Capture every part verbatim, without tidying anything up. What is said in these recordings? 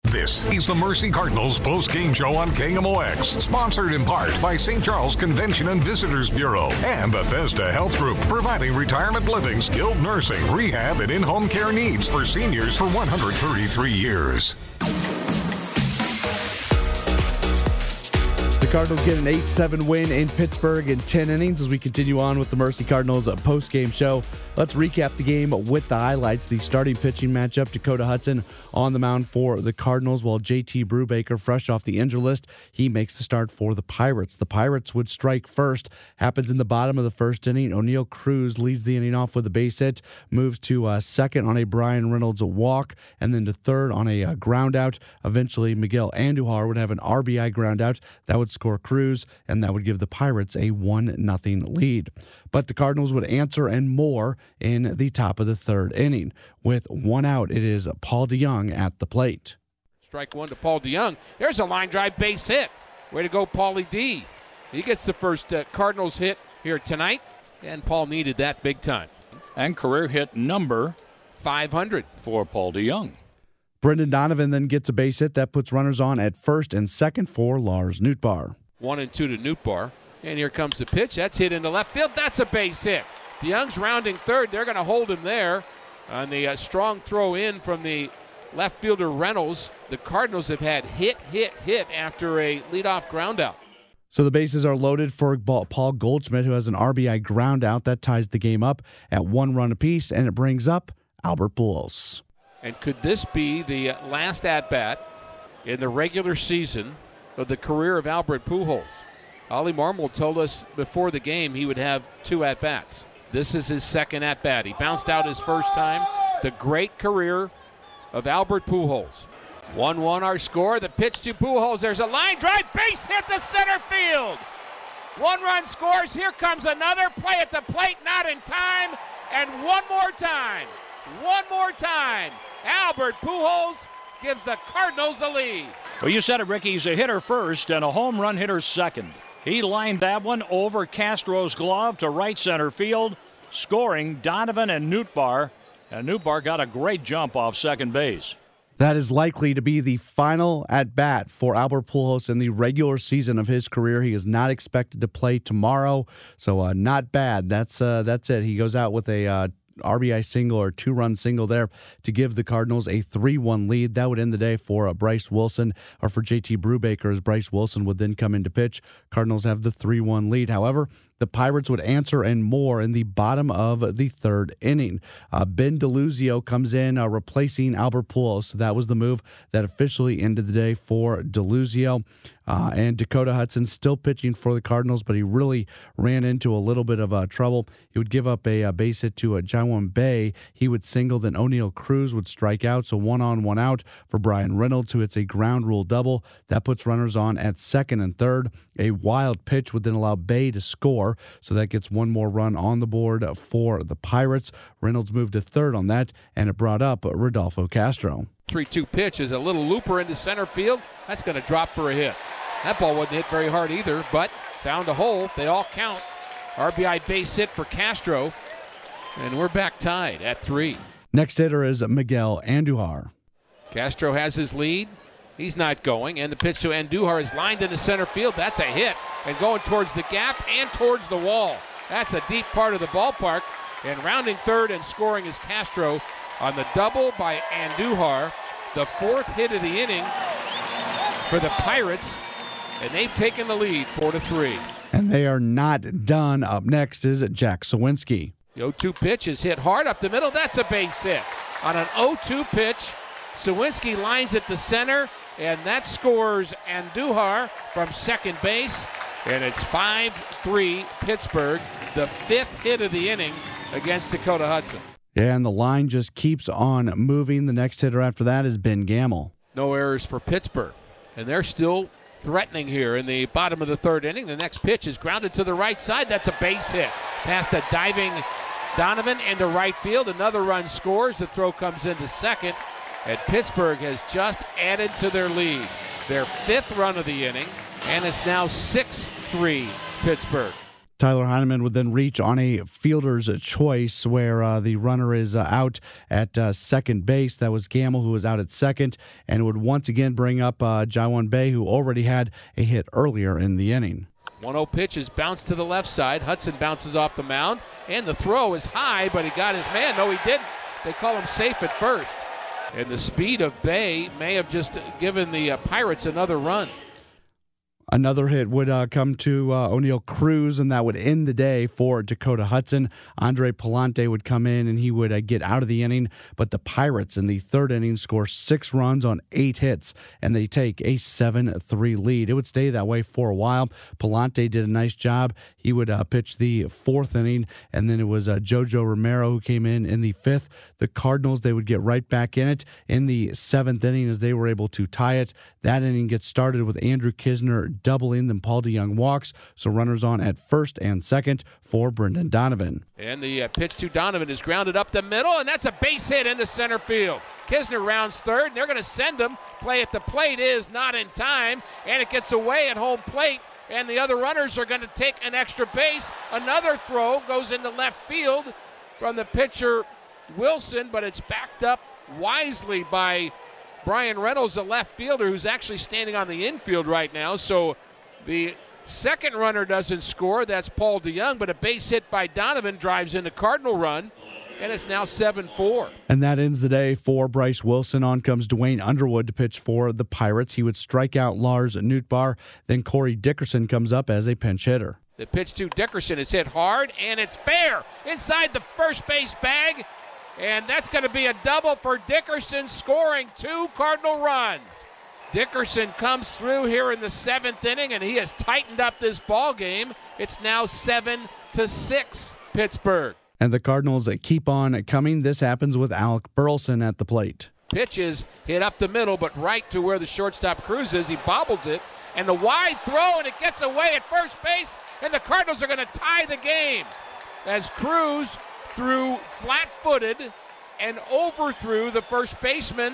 This is the Mercy Cardinals post-game show on K M O X, sponsored in part by Saint Charles Convention and Visitors Bureau and Bethesda Health Group, providing retirement living, skilled nursing, rehab, and in-home care needs for seniors for one hundred thirty-three years. The Cardinals get an eight seven win in Pittsburgh in ten innings as we continue on with the Mercy Cardinals post-game show. Let's recap the game with the highlights. The starting pitching matchup, Dakota Hudson on the mound for the Cardinals, while J T Brubaker, fresh off the injury list, he makes the start for the Pirates. The Pirates would strike first. Happens in the bottom of the first inning. O'Neill Cruz leads the inning off with a base hit, moves to uh, second on a Brian Reynolds walk, and then to third on a uh, ground out. Eventually, Miguel Andujar would have an R B I ground out. That would score Cruz, and that would give the Pirates a one nothing lead. But the Cardinals would answer and more in the top of the third inning. With one out, it is Paul DeJong at the plate. Strike one to Paul DeJong. There's a line drive base hit. Way to go, Paulie D. He gets the first uh, Cardinals hit here tonight, and Paul needed that big time. And career hit number five hundred for Paul DeJong. Brendan Donovan then gets a base hit. That puts runners on at first and second for Lars Nootbaar. One and two to Nootbaar. And here comes the pitch. That's hit into left field. That's a base hit. DeJong's rounding third. They're going to hold him there. On the uh, strong throw in from the left fielder Reynolds, the Cardinals have had hit, hit, hit after a leadoff ground out. So the bases are loaded for Paul Goldschmidt, who has an R B I ground out. That ties the game up at one run apiece, and it brings up Albert Pujols. And could this be the last at-bat in the regular season of the career of Albert Pujols? Ollie Marmol told us before the game he would have two at-bats. This is his second at-bat. He bounced out his first time. The great career of Albert Pujols. one one our score. The pitch to Pujols. There's a line drive. Base hit to center field. One run scores. Here comes another play at the plate. Not in time. And one more time. One more time. Albert Pujols gives the Cardinals the lead. Well, you said it, Ricky. He's a hitter first and a home run hitter second. He lined that one over Castro's glove to right center field, scoring Donovan and Nootbaar. And Nootbaar got a great jump off second base. That is likely to be the final at-bat for Albert Pujols in the regular season of his career. He is not expected to play tomorrow, so uh, not bad. That's uh, that's it. He goes out with a uh, R B I single or two-run single there to give the Cardinals a three one lead. That would end the day for uh, Bryce Wilson, or for J T Brubaker, as Bryce Wilson would then come in to pitch. Cardinals have the three one lead. However, the Pirates would answer and more in the bottom of the third inning. Uh, Ben DeLuzio comes in uh, replacing Albert Pujols. So that was the move that officially ended the day for DeLuzio. Uh, and Dakota Hudson still pitching for the Cardinals, but he really ran into a little bit of uh, trouble. He would give up a, a base hit to uh, Jaiwan Bay. He would single, then O'Neill Cruz would strike out. So one on, one out for Brian Reynolds, who hits a ground rule double. That puts runners on at second and third. A wild pitch would then allow Bay to score. So that gets one more run on the board for the Pirates. Reynolds moved to third on that, and it brought up Rodolfo Castro. three two pitch is a little looper into center field. That's going to drop for a hit. That ball wasn't hit very hard either, but found a hole. They all count. R B I base hit for Castro, and we're back tied at three. Next hitter is Miguel Andujar. Castro has his lead. He's not going, and the pitch to Andujar is lined into center field. That's a hit, and going towards the gap and towards the wall. That's a deep part of the ballpark, and rounding third and scoring is Castro on the double by Andujar, the fourth hit of the inning for the Pirates, and they've taken the lead four to three. And they are not done. Up next is Jack Sawinski. The oh two pitch is hit hard up the middle. That's a base hit. On an oh two pitch, Sawinski lines it to center, and that scores Andujar from second base, and it's five three Pittsburgh, the fifth hit of the inning against Dakota Hudson. Yeah, and the line just keeps on moving. The next hitter after that is Ben Gamel. No errors for Pittsburgh, and they're still threatening here in the bottom of the third inning. The next pitch is grounded to the right side. That's a base hit. Past a diving Donovan into right field. Another run scores. The throw comes into second, and Pittsburgh has just added to their lead. Their fifth run of the inning, and it's now six three Pittsburgh. Tyler Heineman would then reach on a fielder's choice where uh, the runner is uh, out at uh, second base. That was Gamble, who was out at second, and would once again bring up uh, Jaiwan Bay, who already had a hit earlier in the inning. one oh pitch is bounced to the left side. Hudson bounces off the mound, and the throw is high, but he got his man. No, he didn't. They call him safe at first. And the speed of Bay may have just given the uh, Pirates another run. Another hit would uh, come to uh, O'Neill Cruz, and that would end the day for Dakota Hudson. Andre Palante would come in, and he would uh, get out of the inning. But the Pirates in the third inning score six runs on eight hits, and they take a seven three lead. It would stay that way for a while. Palante did a nice job. He would uh, pitch the fourth inning, and then it was uh, Jojo Romero who came in in the fifth. The Cardinals, they would get right back in it in the seventh inning as they were able to tie it. That inning gets started with Andrew Kisner doubling, then Paul DeYoung walks, so runners on at first and second for Brendan Donovan. And the uh, pitch to Donovan is grounded up the middle, and that's a base hit into center field. Kisner rounds third, and they're going to send him. Play at the plate is not in time, and it gets away at home plate, and the other runners are going to take an extra base. Another throw goes into left field from the pitcher Wilson, but it's backed up wisely by Brian Reynolds, the left fielder, who's actually standing on the infield right now. So the second runner doesn't score. That's Paul DeYoung, but a base hit by Donovan drives in a Cardinal run, and it's now seven four. And that ends the day for Bryce Wilson. On comes Dwayne Underwood to pitch for the Pirates. He would strike out Lars Nootbaar. Then Corey Dickerson comes up as a pinch hitter. The pitch to Dickerson is hit hard, and it's fair inside the first base bag. And that's going to be a double for Dickerson, scoring two Cardinal runs. Dickerson comes through here in the seventh inning, and he has tightened up this ball game. It's now seven to six, Pittsburgh. And the Cardinals keep on coming. This happens with Alec Burleson at the plate. Pitch is hit up the middle, but right to where the shortstop Cruz is. He bobbles it, and the wide throw, and it gets away at first base, and the Cardinals are going to tie the game as Cruz threw flat-footed and overthrew the first baseman,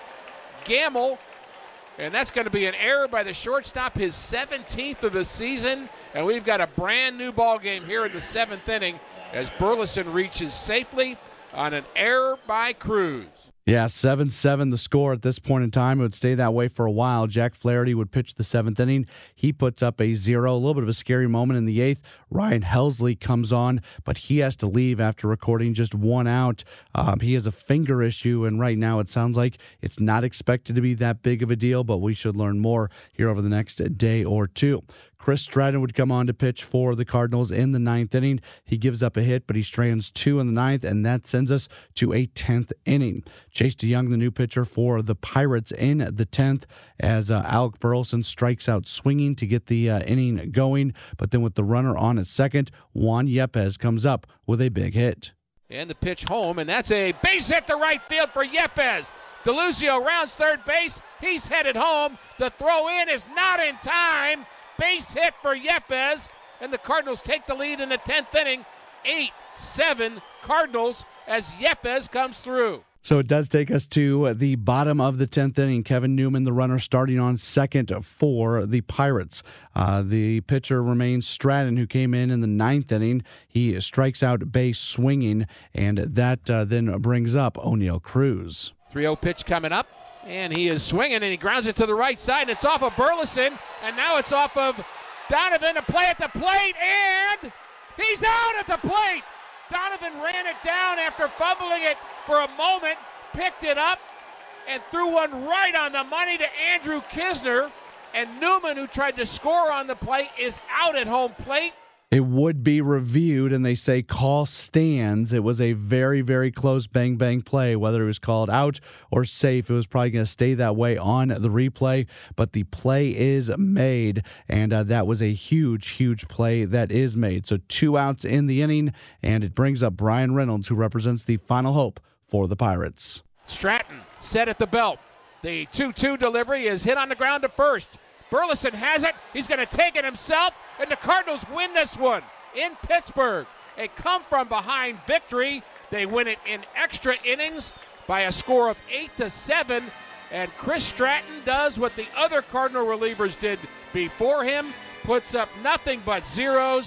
Gamble, and that's going to be an error by the shortstop, his seventeenth of the season, and we've got a brand new ball game here in the seventh inning as Burleson reaches safely on an error by Cruz. Yeah, seven seven the score at this point in time. It would stay that way for a while. Jack Flaherty would pitch the seventh inning. He puts up a zero. A little bit of a scary moment in the eighth. Ryan Helsley comes on, but he has to leave after recording just one out. Um, he has a finger issue, and right now it sounds like it's not expected to be that big of a deal, but we should learn more here over the next day or two. Chris Stratton would come on to pitch for the Cardinals in the ninth inning. He gives up a hit, but he strands two in the ninth, and that sends us to a tenth inning. Chase DeYoung, the new pitcher for the Pirates, in the tenth as uh, Alec Burleson strikes out swinging to get the uh, inning going. But then with the runner on at second, Juan Yepez comes up with a big hit. And the pitch home, and that's a base hit to right field for Yepez. DeLuzio rounds third base. He's headed home. The throw in is not in time. Base hit for Yepez, and the Cardinals take the lead in the tenth inning, eight seven Cardinals as Yepez comes through. So it does take us to the bottom of the tenth inning. Kevin Newman, the runner, starting on second for the Pirates. Uh, the pitcher remains Stratton, who came in in the ninth inning. He strikes out base swinging, and that uh, then brings up O'Neill Cruz. three oh pitch coming up. And he is swinging, and he grounds it to the right side, and it's off of Burleson, and now it's off of Donovan. A play at the plate, and he's out at the plate. Donovan ran it down after fumbling it for a moment, picked it up, and threw one right on the money to Andrew Kisner. And Newman, who tried to score on the plate, is out at home plate. It would be reviewed, and they say call stands. It was a very, very close bang-bang play. Whether it was called out or safe, it was probably going to stay that way on the replay. But the play is made, and uh, that was a huge, huge play that is made. So two outs in the inning, and it brings up Brian Reynolds, who represents the final hope for the Pirates. Stratton set at the belt. The two two delivery is hit on the ground to first. Burleson has it. He's going to take it himself, and the Cardinals win this one in Pittsburgh. A come-from-behind victory. They win it in extra innings by a score of eight to seven, and Chris Stratton does what the other Cardinal relievers did before him, puts up nothing but zeros,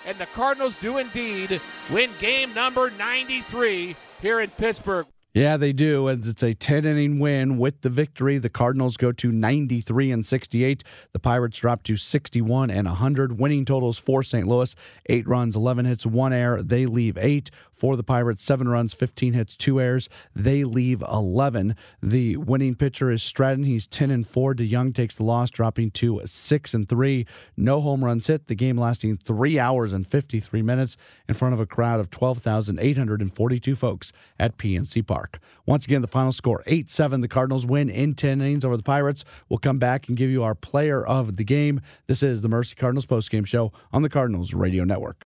and the Cardinals do indeed win game number ninety-three here in Pittsburgh. Yeah, they do. And it's a ten-inning win with the victory. The Cardinals go to ninety-three and sixty-eight. The Pirates drop to sixty-one and one hundred. Winning totals for Saint Louis: eight runs, eleven hits, one error. They leave eight. For the Pirates, seven runs, fifteen hits, two errors. They leave eleven. The winning pitcher is Stratton. He's ten and four. DeYoung takes the loss, dropping to six and three. No home runs hit. The game lasting three hours and fifty-three minutes in front of a crowd of twelve thousand eight hundred forty-two folks at P N C Park. Once again, the final score, eight seven. The Cardinals win in ten innings over the Pirates. We'll come back and give you our player of the game. This is the Mercy Cardinals postgame show on the Cardinals Radio Network.